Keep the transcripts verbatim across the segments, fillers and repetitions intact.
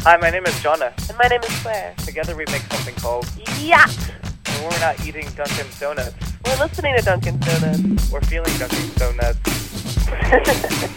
Hi, my name is Jonah. And my name is Claire. Together we make something called Yacht! When we're not eating Dunkin's Donuts. We're listening to Dunkin's Donuts. We're feeling Dunkin's Donuts.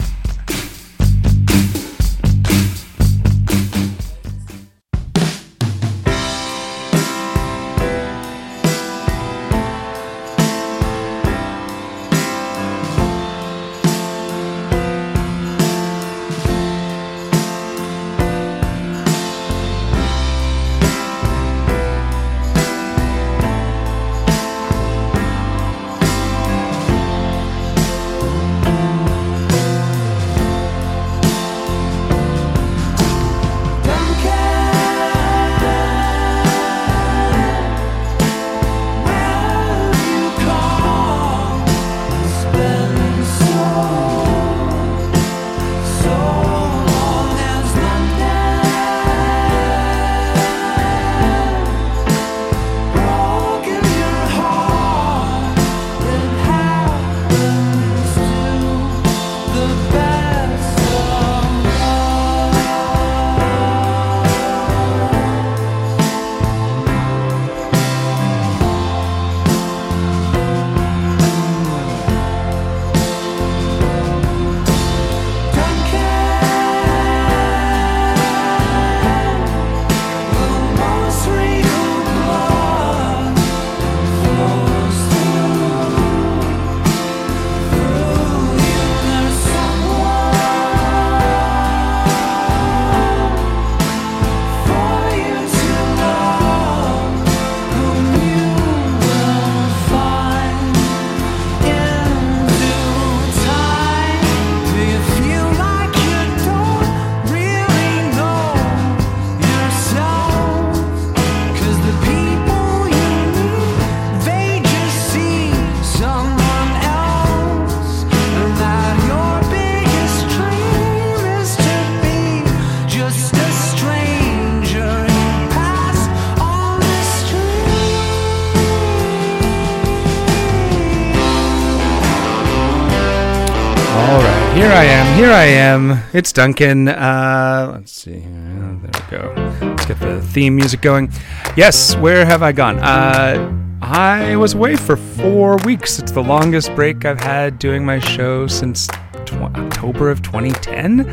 Here I am, here I am. It's Duncan. Uh, let's see. There we go. Let's get the theme music going. Yes, where have I gone? Uh, I was away for four weeks. It's the longest break I've had doing my show since tw- October of twenty ten.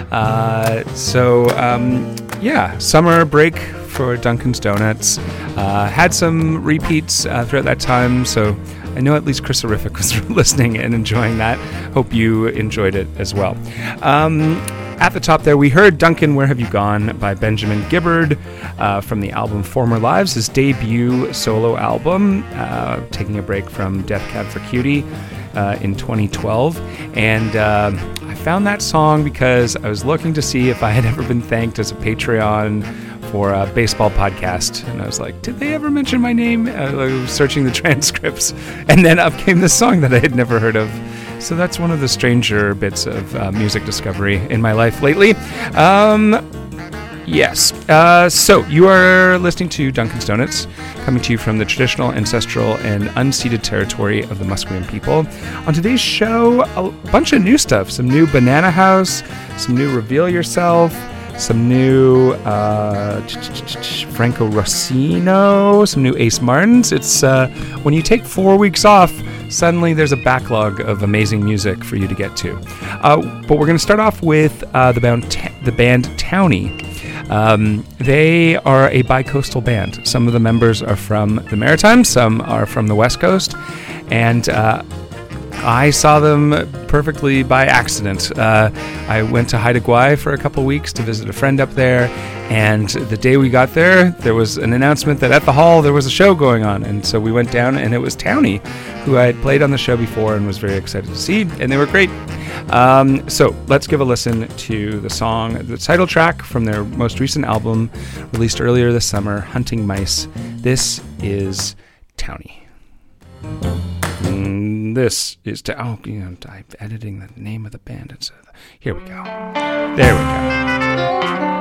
Uh, so, um, yeah, summer break for Dunkin's Donuts. Uh, had some repeats uh, throughout that time, so I know at least Chris Horrific was listening and enjoying that. Hope you enjoyed it as well. Um, at the top there, we heard Duncan, Where Have You Gone by Benjamin Gibbard uh, from the album Former Lives, his debut solo album, uh, taking a break from Death Cab for Cutie uh, in twenty twelve. And uh, I found that song because I was looking to see if I had ever been thanked as a Patreon for a baseball podcast, and I was like, did they ever mention my name? I was searching the transcripts, and then up came this song that I had never heard of. So that's one of the stranger bits of uh, music discovery in my life lately. Um, yes. Uh, so you are listening to Dunkin's Donuts, coming to you from the traditional, ancestral, and unceded territory of the Musqueam people. On today's show, a bunch of new stuff. Some new Banana House, some new Reveal Yourself, some new uh, Franco Rossino, some new Ace Martins. It's uh, when you take four weeks off, suddenly there's a backlog of amazing music for you to get to. Uh, but we're going to start off with uh, the band, Ta- the band Townie. Um, they are a bi-coastal band. Some of the members are from the Maritimes, some are from the West Coast, and uh, I saw them perfectly by accident. Uh, I went to Haida Gwaii for a couple weeks to visit a friend up there, and the day we got there, there was an announcement that at the hall there was a show going on, and so we went down, and it was Townie, who I had played on the show before and was very excited to see, and they were great. Um, so let's give a listen to the song, the title track from their most recent album, released earlier this summer, Hunting Mice. This is Townie. Mm, this is to oh, you know, I'm editing the name of the band. It's uh, here we go. There we go.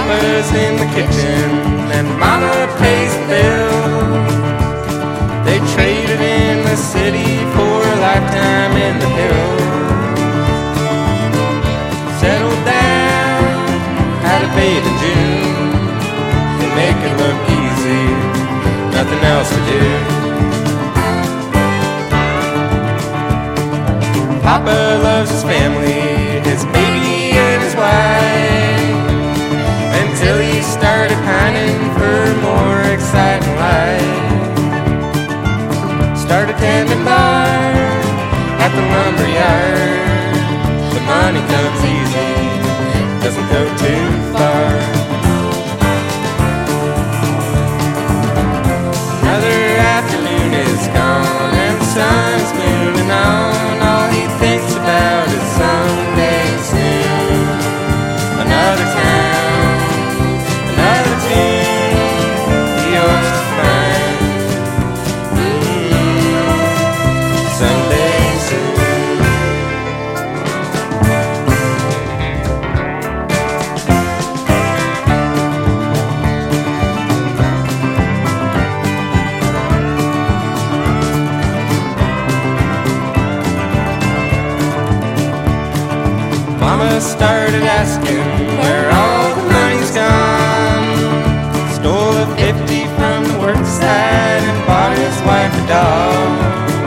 Papa's in the kitchen and Mama pays the bill. They traded in the city for a lifetime in the hills. Settled down, had a baby in June. They make it look easy, nothing else to do. Papa loves his family, his baby and his wife, until he started pining for more exciting life. Started tending bar at the lumber yard. The money comes easy, doesn't go too far. Another afternoon is gone and the sun's moving on. All he thinks about is someday soon. Another town, another tune he hopes to find. Mm-hmm. Someday soon. Mama started asking where all the money's gone. Stole a fifty from the work side and bought his wife a dog.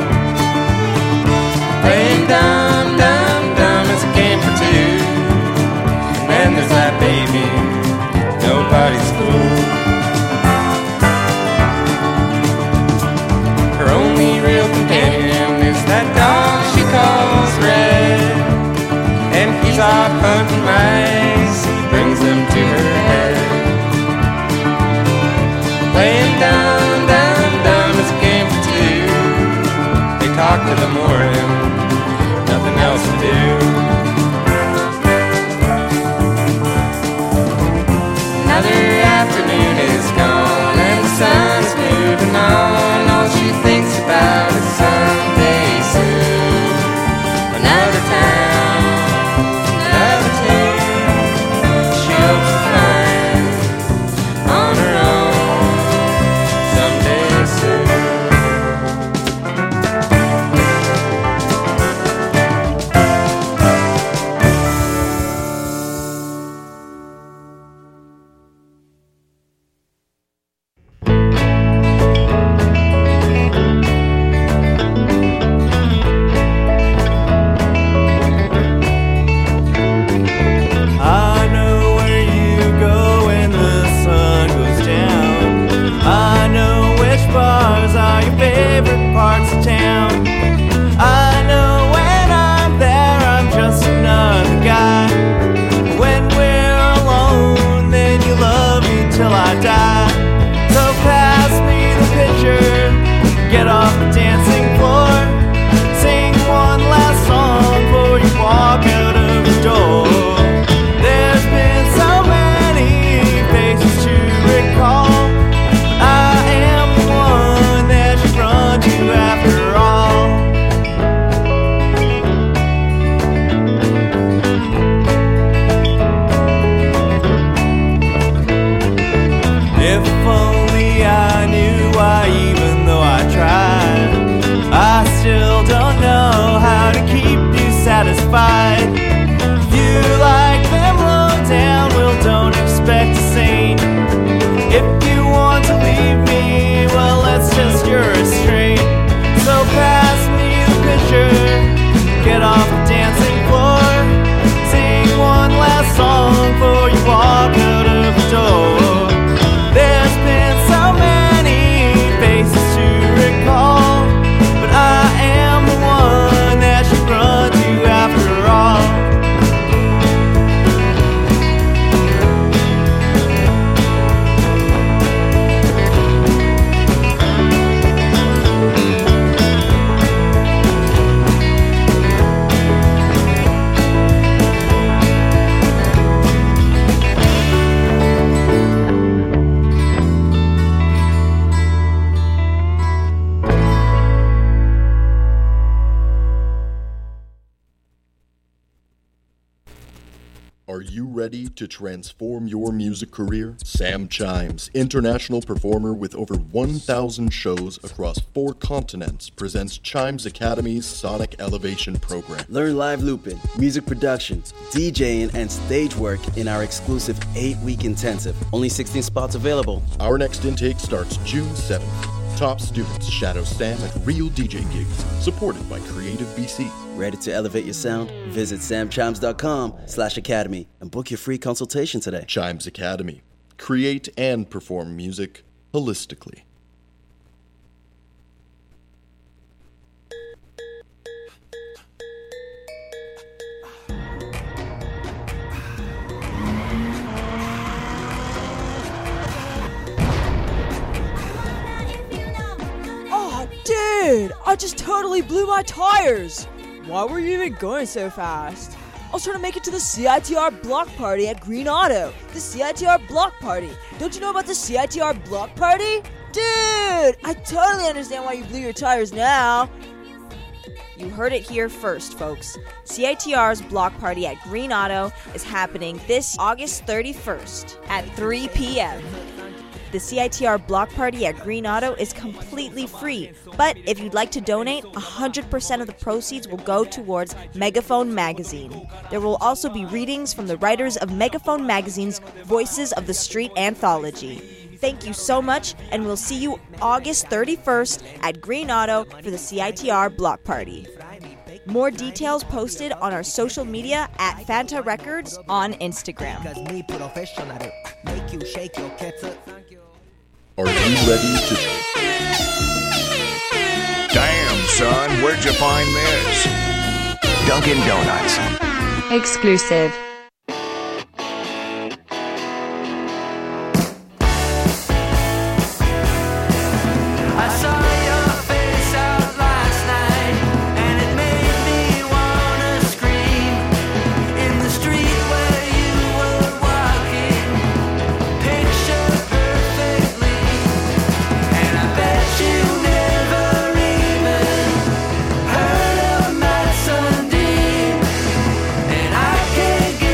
Playing dumb, dumb, dumb is a game for two. And then there's that baby, nobody's fool. Her only real companion is that dog she calls Red. And he's off hunting mice, he brings them to her head. Playing dumb, dumb, dumb is a game for two. They talk till the morning, nothing else to do. Another afternoon is gone and the sun's moving on. All she thinks about is someday soon. Another town, another tune she hopes to find on her own someday soon. I know where you go when the sun goes down. I know which bars are your favorite parts of town. I know when I'm there, I'm just another guy. When we're alone, then you love me till I die. So pass me the pitcher, get off the dancing floor. Sing one last song before you walk out of the door. There's been so many faces to recall. I am the one that should run to after all. If only I knew why, even though I tried, I still don't know how to keep you satisfied. If you like them low down, well, don't expect a saint. If you want to leave me, well, that's just your restraint. So pass me the pitcher, get off the dancing floor. Sing one last song before you walk out of the door. There's been so many faces to recall, but I am the one that should run to after all. ready to transform your music career? Sam Chimes, international performer with over one thousand shows across four continents, presents Chimes Academy's Sonic Elevation program. Learn live looping, music production, DJing, and stage work in our exclusive eight-week intensive. Only sixteen spots available. Our next intake starts June seventh. Top students shadow Sam at real D J gigs, supported by Creative B C. Ready to elevate your sound? Visit samchimes.com slash academy and book your free consultation today. Chimes Academy. Create and perform music holistically. Dude, I just totally blew my tires! Why were you even going so fast? I was trying to make it to the C I T R block party at Green Auto. The C I T R block party. Don't you know about the C I T R block party? Dude, I totally understand why you blew your tires now. You heard it here first, folks. C I T R's block party at Green Auto is happening this August thirty-first at three p.m. The C I T R block party at Green Auto is completely free, but if you'd like to donate, one hundred percent of the proceeds will go towards Megaphone Magazine. There will also be readings from the writers of Megaphone Magazine's Voices of the Street anthology. Thank you so much, and we'll see you August thirty-first at Green Auto for the C I T R block party. More details posted on our social media at Fanta Records on Instagram. Are you ready to... Damn, son, where'd you find this? Dunkin' Donuts. Exclusive. Can't get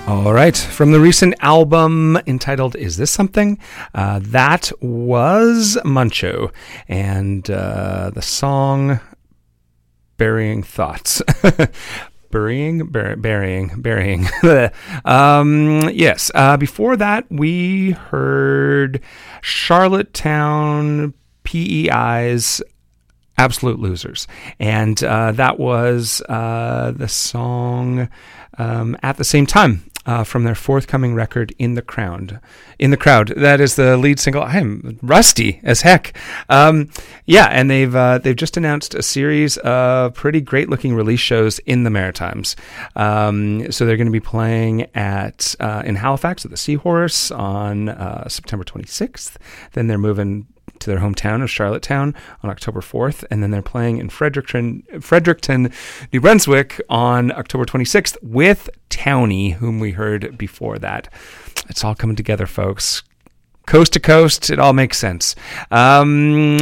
All right, from the recent album entitled Is This Something? Uh, that was Muncho, and uh, the song Burying Thoughts. Burying, bur- burying, burying. um, yes, uh, before that we heard Charlottetown P E I's Absolute Losers, and uh, that was uh, the song um, At the Same Time. Uh, from their forthcoming record, In the Crowd. In the Crowd. That is the lead single. I am rusty as heck. Um, yeah, and they've uh, they've just announced a series of pretty great looking release shows in the Maritimes. Um, so they're going to be playing at uh, in Halifax at the Seahorse on uh, September twenty-sixth. Then they're moving to their hometown of Charlottetown on October fourth, and then they're playing in Fredericton, Fredericton, New Brunswick on October twenty-sixth with Townie, whom we heard before that. It's all coming together, folks. Coast to coast, it all makes sense. Um,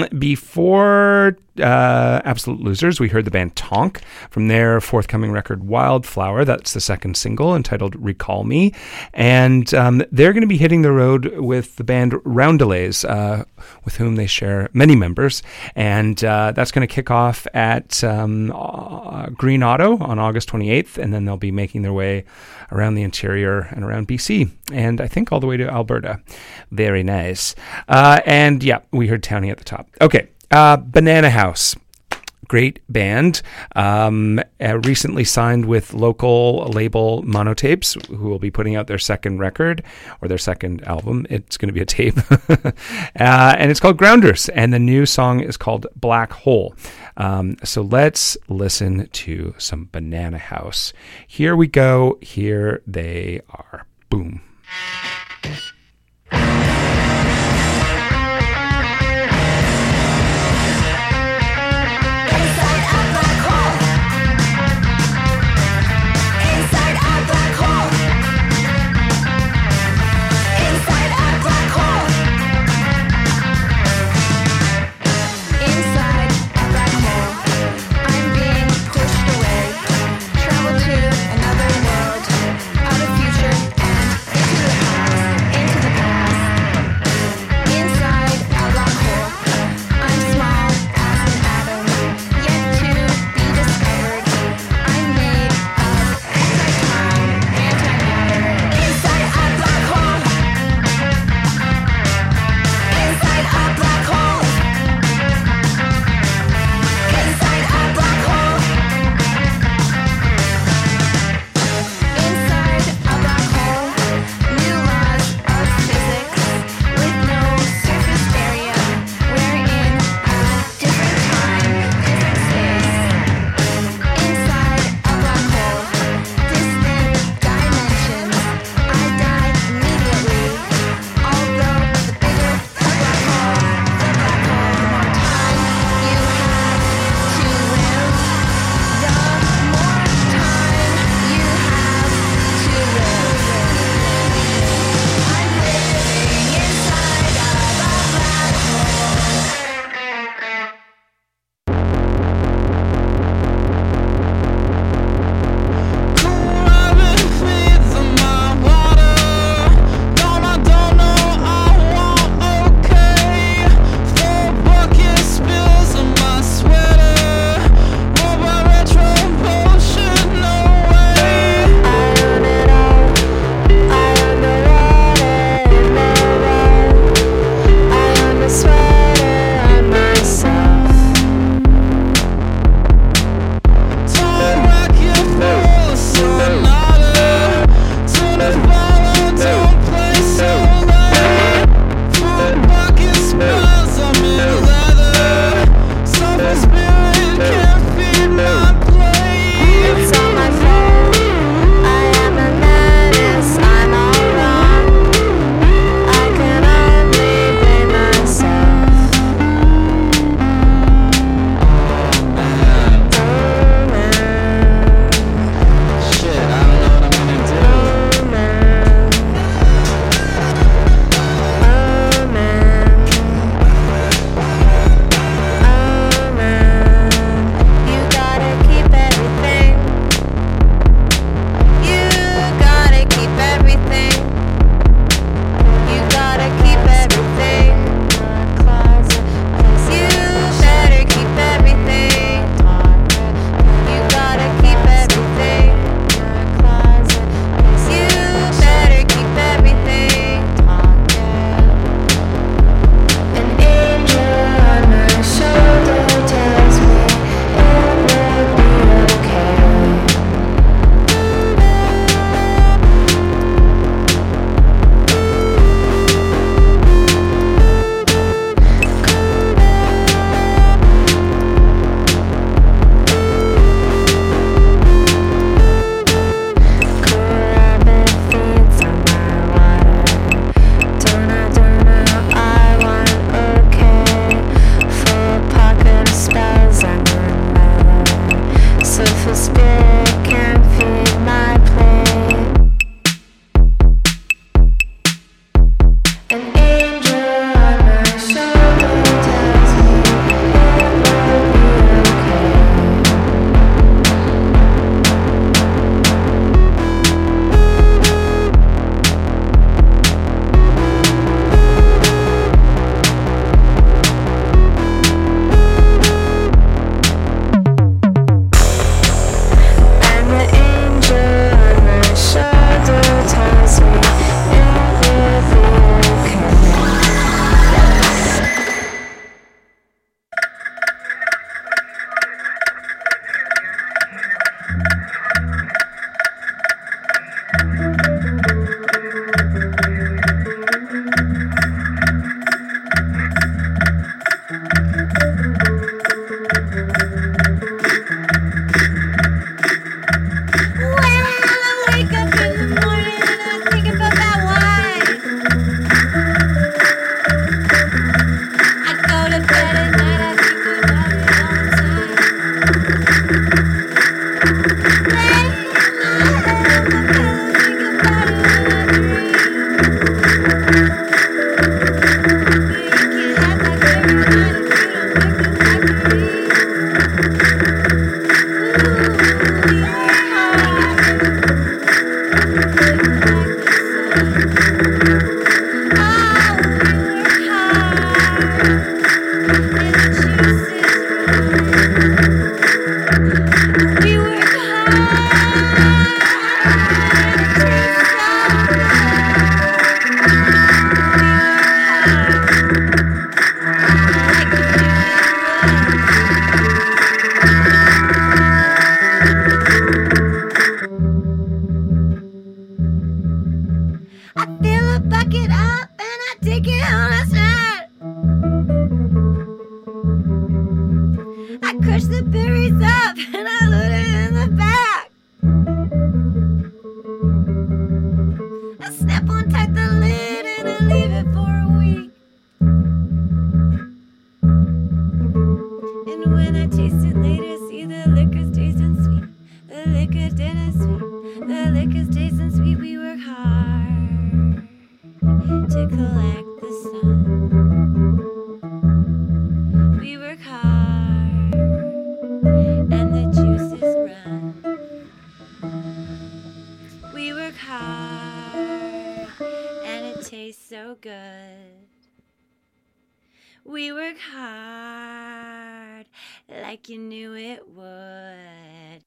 before uh, Absolute Losers, we heard the band Tonk from their forthcoming record Wildflower. That's the second single, entitled Recall Me. And um, they're going to be hitting the road with the band Roundelays, uh, with whom they share many members. And uh, that's going to kick off at um, uh, Green Auto on August twenty-eighth, and then they'll be making their way around the interior and around B C, and I think all the way to Alberta. Very nice. Uh, and yeah, we heard Townie at the top. Okay, uh, Banana House. Great band. Um, uh, recently signed with local label Monotapes, who will be putting out their second record, or their second album. It's going to be a tape. uh, and it's called Grounders, and the new song is called Black Hole. Um, so let's listen to some Banana House. Here we go. Here they are. Boom. Travel to another world, out of future and into the past. I fill a bucket up and I take it on a side. I crush the berries up and I load it in the back. I snap on tight the lid and I leave it for a week. And when I taste it later, see the liquor's tasting sweet. The liquor didn't sweet. The liquor's tasting sweet. We work hard to collect the sun. We work hard and the juices run. We work hard and it tastes so good. We work hard like you knew it would.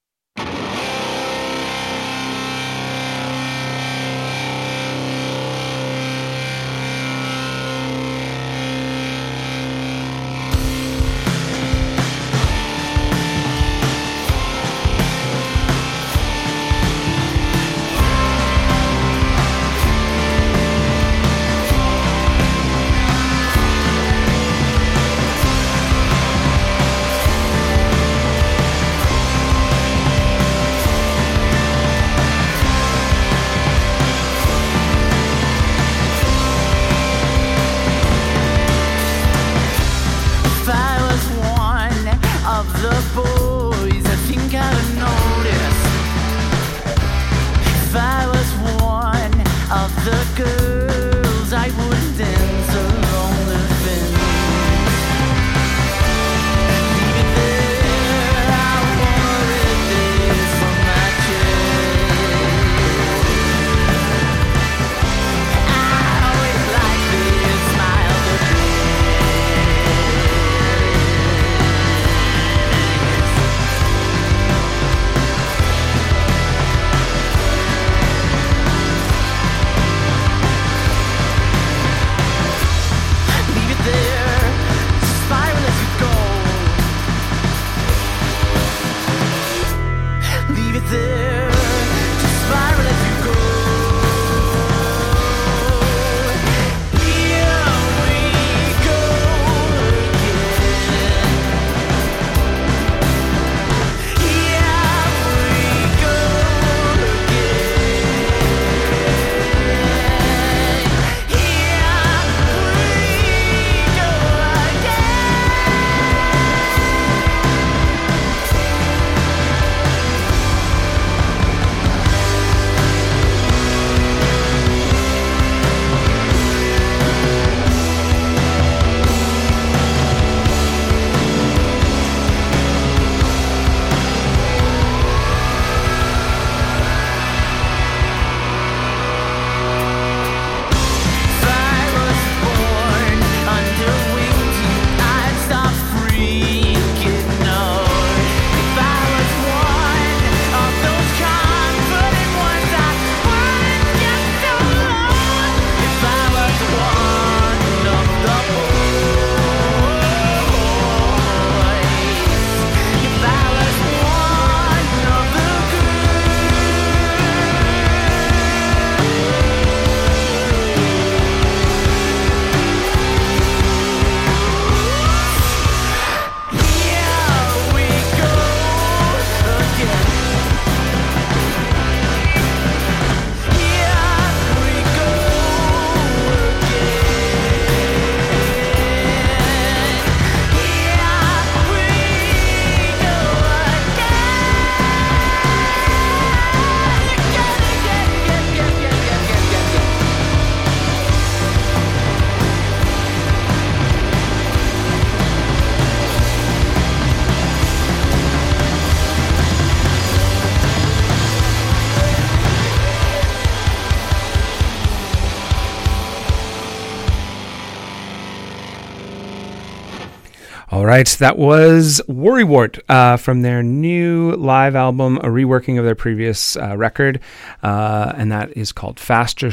All right, that was Worrywart uh, from their new live album, a reworking of their previous uh, record, uh, and that is called Faster,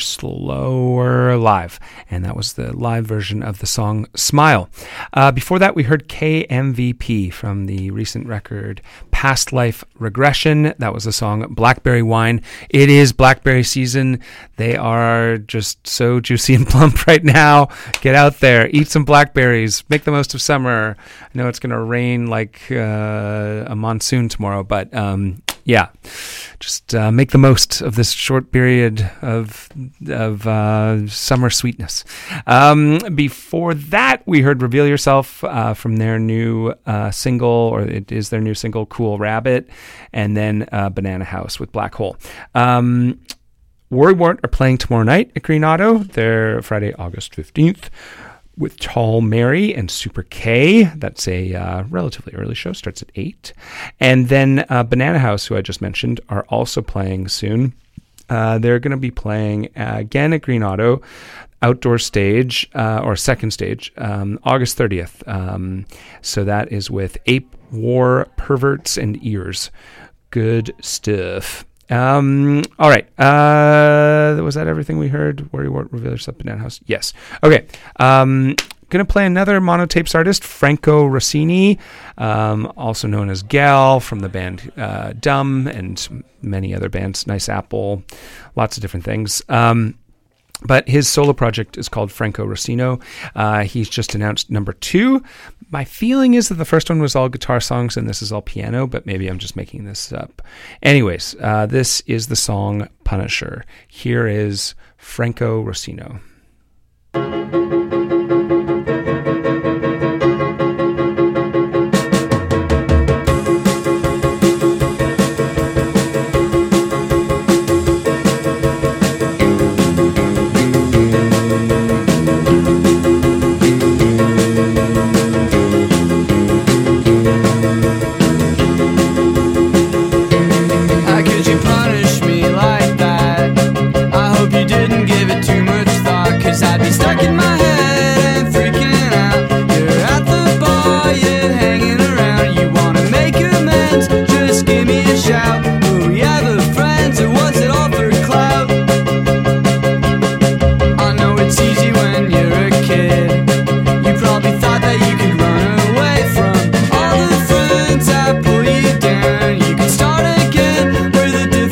Slower Live, and that was the live version of the song Smile. Uh, before that, we heard K M V P from the recent record Past Life Regression. That was the song Blackberry Wine. It is blackberry season. They are just so juicy and plump right now. Get out there, eat some blackberries, make the most of summer. I know it's going to rain like uh, a monsoon tomorrow, but um, yeah, just uh, make the most of this short period of of uh, summer sweetness. Um, before that, we heard Reveal Yourself uh, from their new uh, single, or it is their new single, Cool Rabbit, and then uh, Banana House with Black Hole. Um, Worrywart are playing tomorrow night at Green Auto. They're Friday, August fifteenth. With Tall Mary and Super K. That's a uh, relatively early show, starts at eight. And then uh, Banana House, who I just mentioned, are also playing soon. Uh, they're going to be playing uh, again at Green Auto, outdoor stage, uh, or second stage, um, August thirtieth. Um, so that is with Ape War, Perverts, and Ears. Good stuff. Um, all right. Uh, was that everything we heard? Where you want Reveal Yourself, Banana House? Yes. Okay. Um, gonna play another monotapes artist, Franco Rossini, um, also known as Gal from the band uh, Dumb and many other bands, Nice Apple, lots of different things. Um, But his solo project is called Franco Rossino. Uh, he's just announced number two. My feeling is that the first one was all guitar songs and this is all piano, but maybe I'm just making this up. Anyways, uh, this is the song Punisher. Here is Franco Rossino.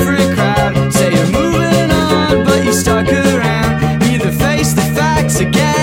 Again.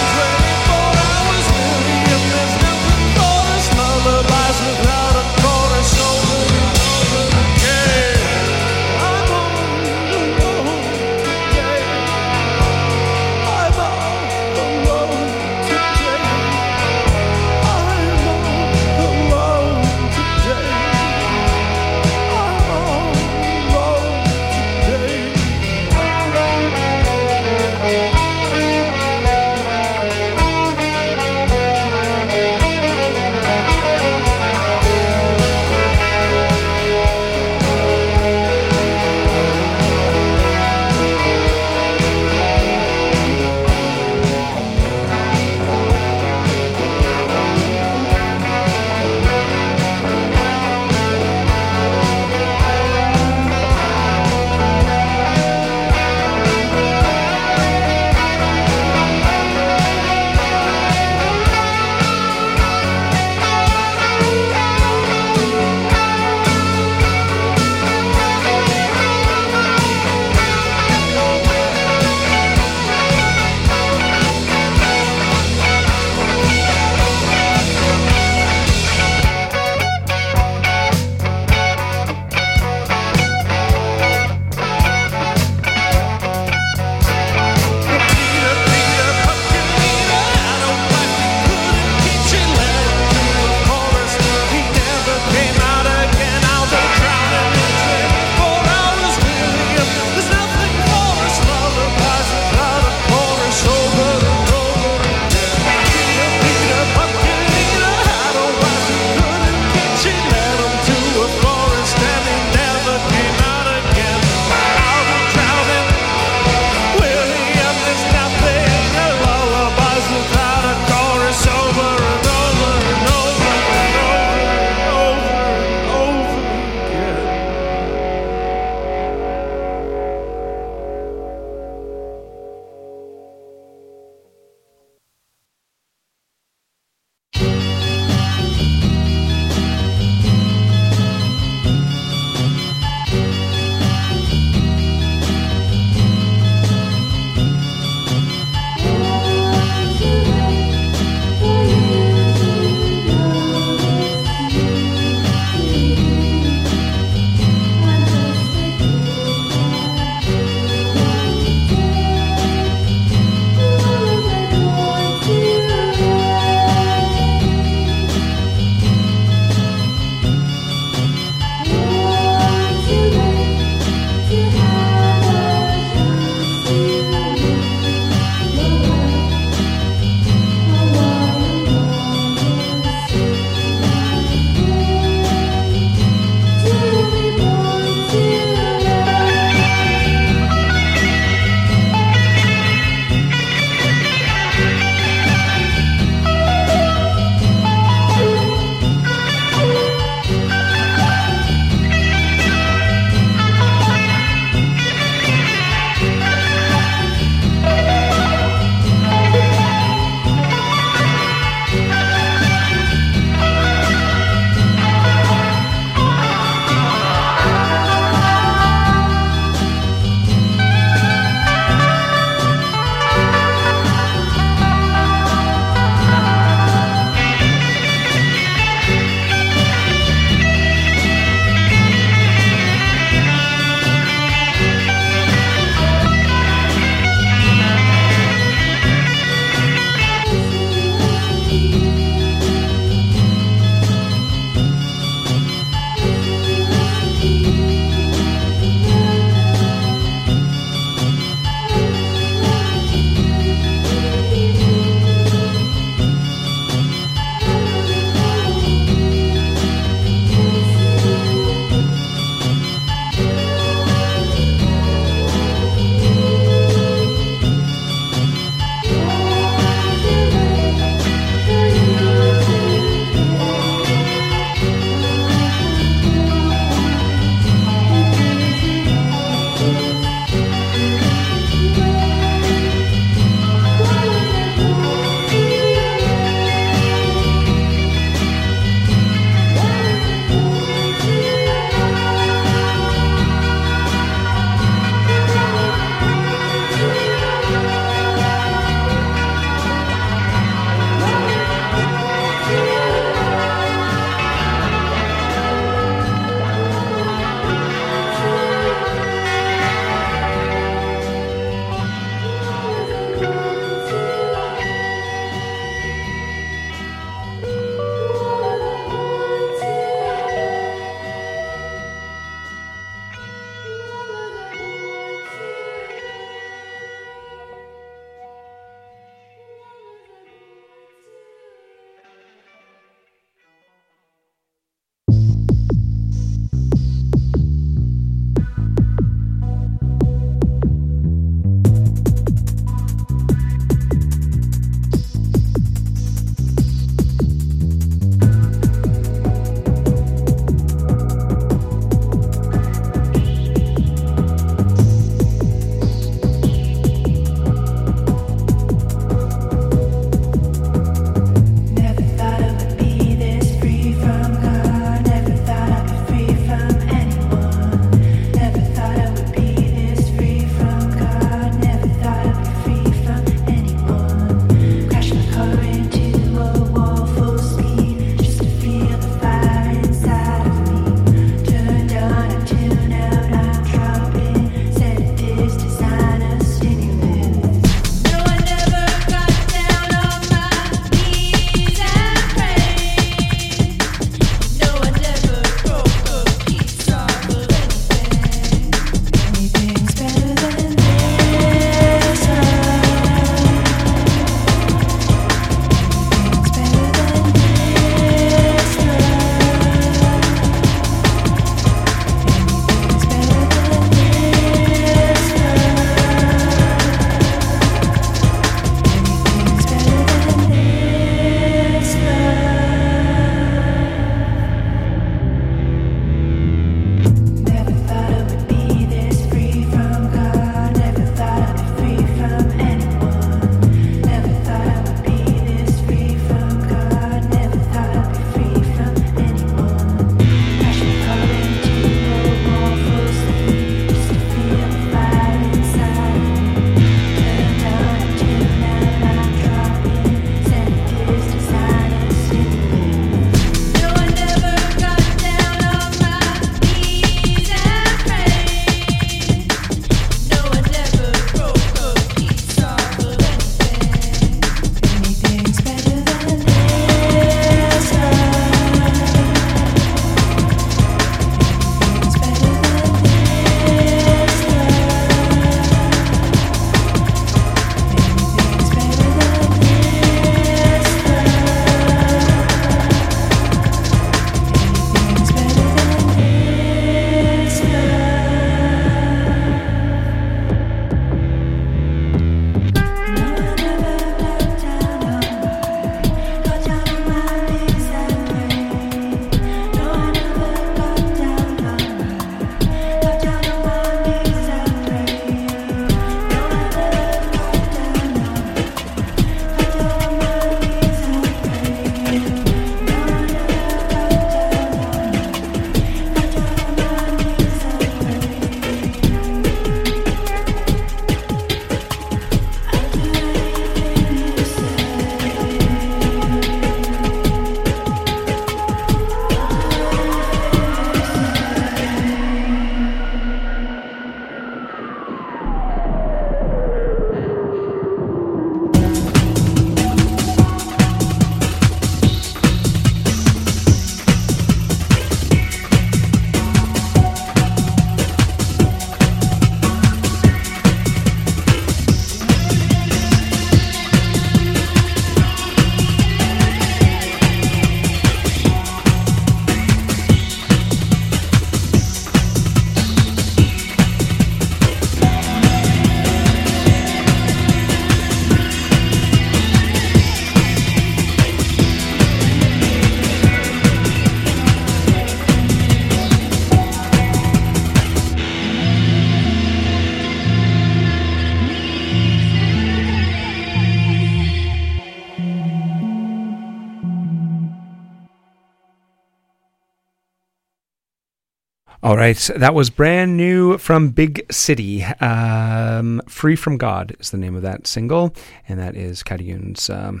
All right, that was brand new from Big City. Um, Free From God is the name of that single, and that is Kadioun's um,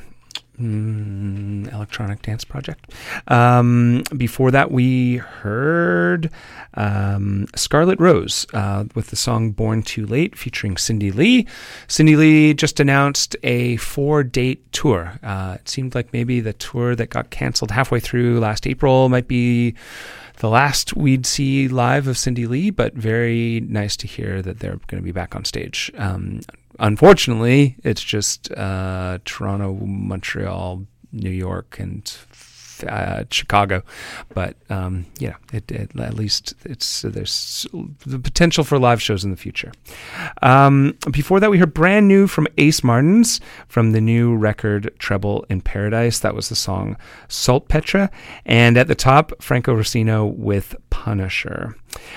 mm, electronic dance project. Um, before that, we heard um, Scarlet Rose uh, with the song Born Too Late featuring Cindy Lee. Cindy Lee just announced a four-date tour. Uh, it seemed like maybe the tour that got canceled halfway through last April might be the last we'd see live of Cindy Lee, but very nice to hear that they're going to be back on stage. Um, unfortunately, it's just uh, Toronto, Montreal, New York, and uh, Chicago. But um, yeah, it, it, at least it's uh, there's the potential for live shows in the future. Um, before that, we heard brand new from Ace Martins from the new record Treble in Paradise. That was the song Saltpetre. And at the top, Franco Rossino with Punisher.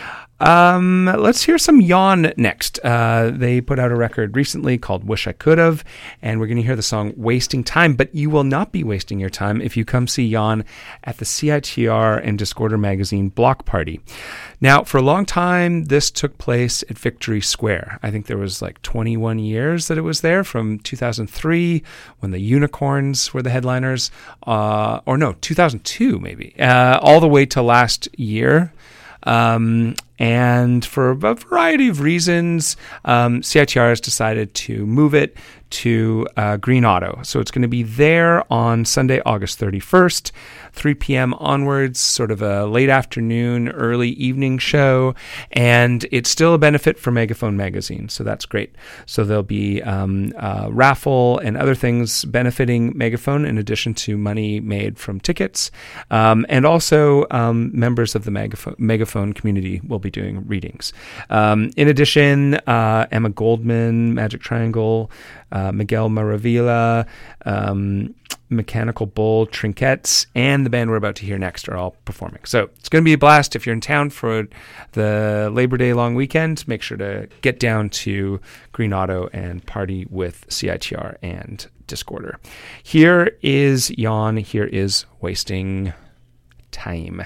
Um, let's hear some Yawn next. Uh, they put out a record recently called Wish I Could've, and we're going to hear the song Wasting Time, but you will not be wasting your time if you come see Yawn at the C I T R and Discorder Magazine block party. Now, for a long time, this took place at Victory Square. I think there was like twenty-one years that it was there, from two thousand three, when the Unicorns were the headliners, uh, or no, two thousand two maybe, uh, all the way to last year. Um, and for a variety of reasons, um, C I T R has decided to move it to uh, Green Auto. So it's going to be there on Sunday, August thirty-first, three p.m. onwards, sort of a late afternoon, early evening show. And it's still a benefit for Megaphone Magazine, so that's great. So there'll be um, a raffle and other things benefiting Megaphone in addition to money made from tickets. Um, and also um, members of the Megaphone, Megaphone community will be doing readings. Um, in addition, uh, Emma Goldman, Magic Triangle, uh, Miguel Maravilla, um, Mechanical Bull, Trinkets, and the band we're about to hear next are all performing. So it's going to be a blast. If you're in town for the Labor Day long weekend, make sure to get down to Green Auto and party with C I T R and Discorder. Here is Yawn. Here is Wasting Time.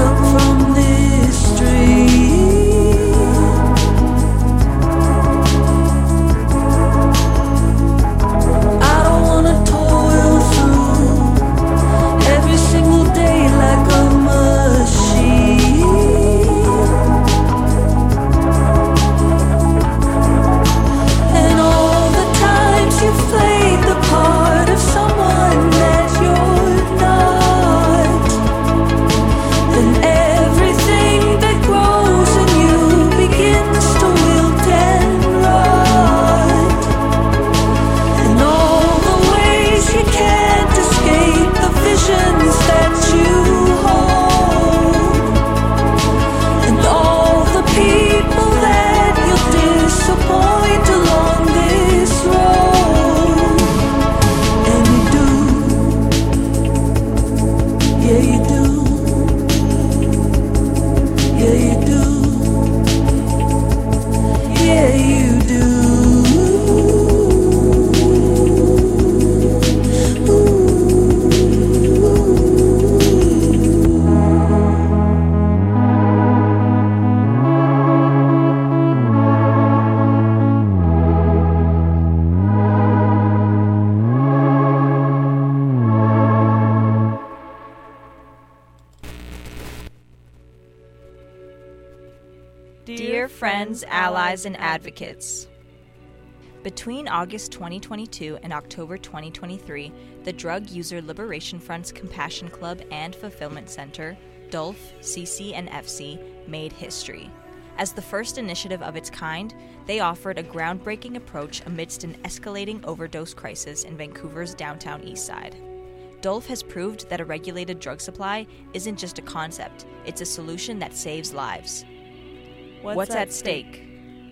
Street friends, allies, and advocates. Between August twenty twenty-two and October twenty twenty-three, the Drug User Liberation Front's Compassion Club and Fulfillment Center, D U L F, C C, and F C, made history. As the first initiative of its kind, they offered a groundbreaking approach amidst an escalating overdose crisis in Vancouver's downtown east side. D U L F has proved that a regulated drug supply isn't just a concept, it's a solution that saves lives. What's, What's at, at stake? stake?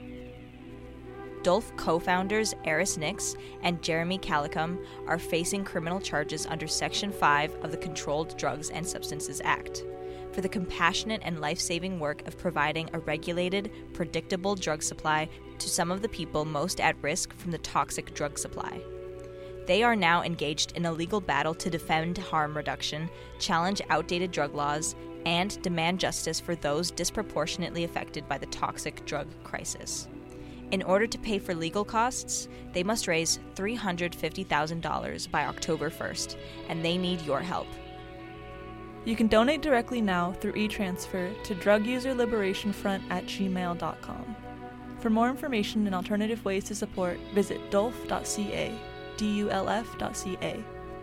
D U L F co-founders Eris Nix and Jeremy Calicum are facing criminal charges under Section five of the Controlled Drugs and Substances Act for the compassionate and life-saving work of providing a regulated, predictable drug supply to some of the people most at risk from the toxic drug supply. They are now engaged in a legal battle to defend harm reduction, challenge outdated drug laws, and demand justice for those disproportionately affected by the toxic drug crisis. In order to pay for legal costs, they must raise three hundred fifty thousand dollars by October first, and they need your help. You can donate directly now through e-transfer to drug user liberation front at gmail dot com. For more information and alternative ways to support, visit dulf dot c a, D U L F dot C A.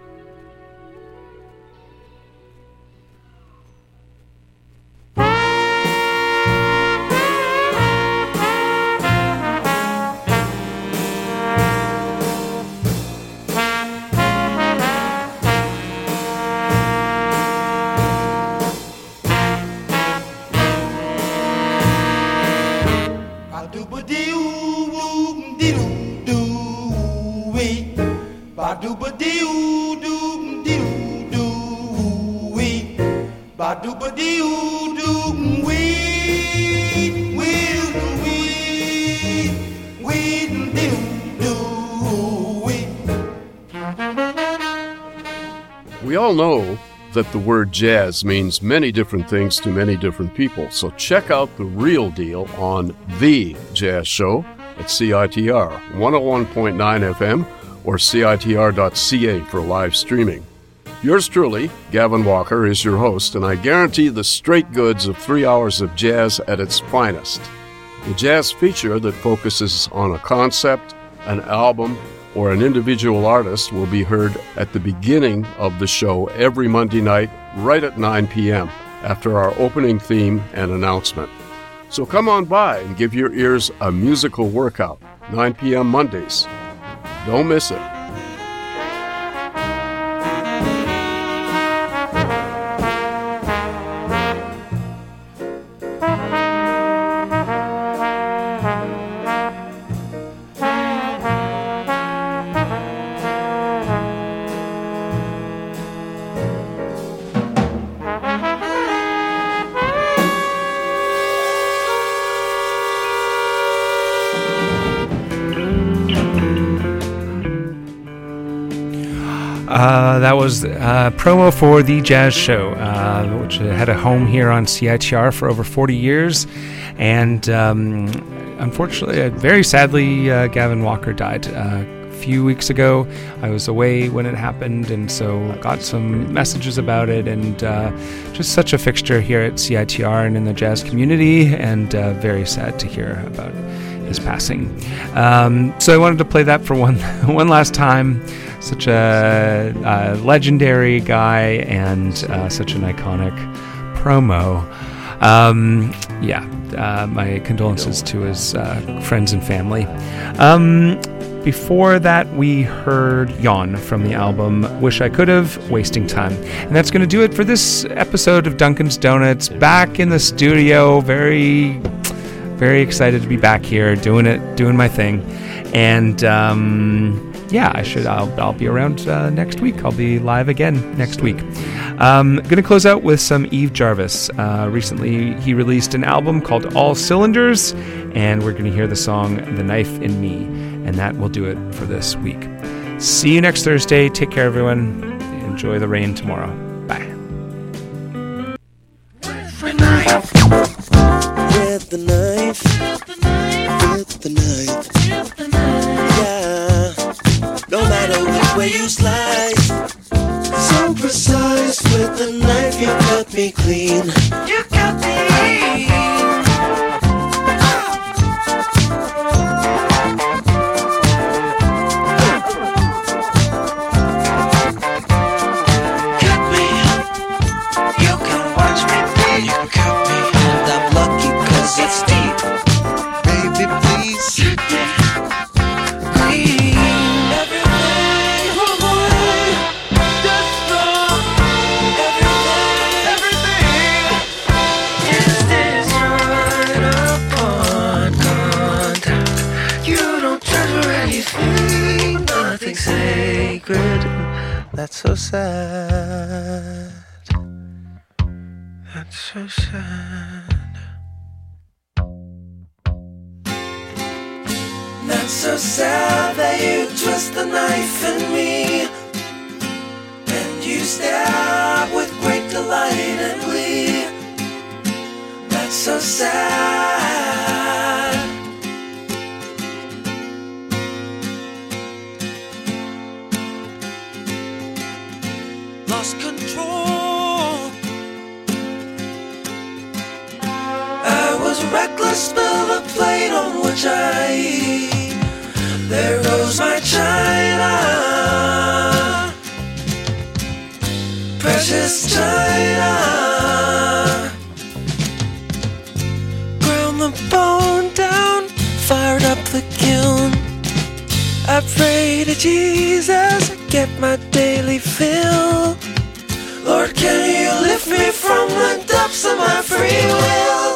We all know that the word jazz means many different things to many different people, so check out The Real Deal on The Jazz Show at C I T R one oh one point nine F M or C I T R dot C A for live streaming. Yours truly, Gavin Walker, is your host, and I guarantee the straight goods of three hours of jazz at its finest. The jazz feature that focuses on a concept, an album, or an individual artist will be heard at the beginning of the show every Monday night, right at nine p.m., after our opening theme and announcement. So come on by and give your ears a musical workout, nine p.m. Mondays. Don't miss it. Uh, that was uh, promo for The Jazz Show, uh, which had a home here on C I T R for over forty years. And um, unfortunately, uh, very sadly, uh, Gavin Walker died uh, a few weeks ago. I was away when it happened, and so got some messages about it. And uh, just such a fixture here at C I T R and in the jazz community, and uh, very sad to hear about his passing. Um, so I wanted to play that for one one last time. Such a, a legendary guy and uh, such an iconic promo. Um, yeah, uh, my condolences to his uh, friends and family. Um, before that, we heard Yawn from the album Wish I Could've, Wasting Time. And that's going to do it for this episode of Dunkin's Donuts. Back in the studio, very, very excited to be back here, doing it, doing my thing. And um, yeah, I should. I'll, I'll be around uh, next week. I'll be live again next week. Um, going to close out with some Eve Jarvis. Uh, recently, he released an album called All Cylinders, and we're going to hear the song "The Knife in Me," and that will do it for this week. See you next Thursday. Take care, everyone. Enjoy the rain tomorrow. Bye. With the knife, with the knife, with the knife, yeah. No matter which way you slice, so precise with the knife, you cut me clean. You cut me. That's so sad. That's so sad. That's so sad that you twist the knife in me, and you stab with great delight and glee. That's so sad. Lost control. I was reckless, spilled the plate on which I eat. There goes my china, precious china. Ground the bone down, fired up the kiln. I pray to Jesus, I get my daily fill. Lord, can you lift me from the depths of my free will?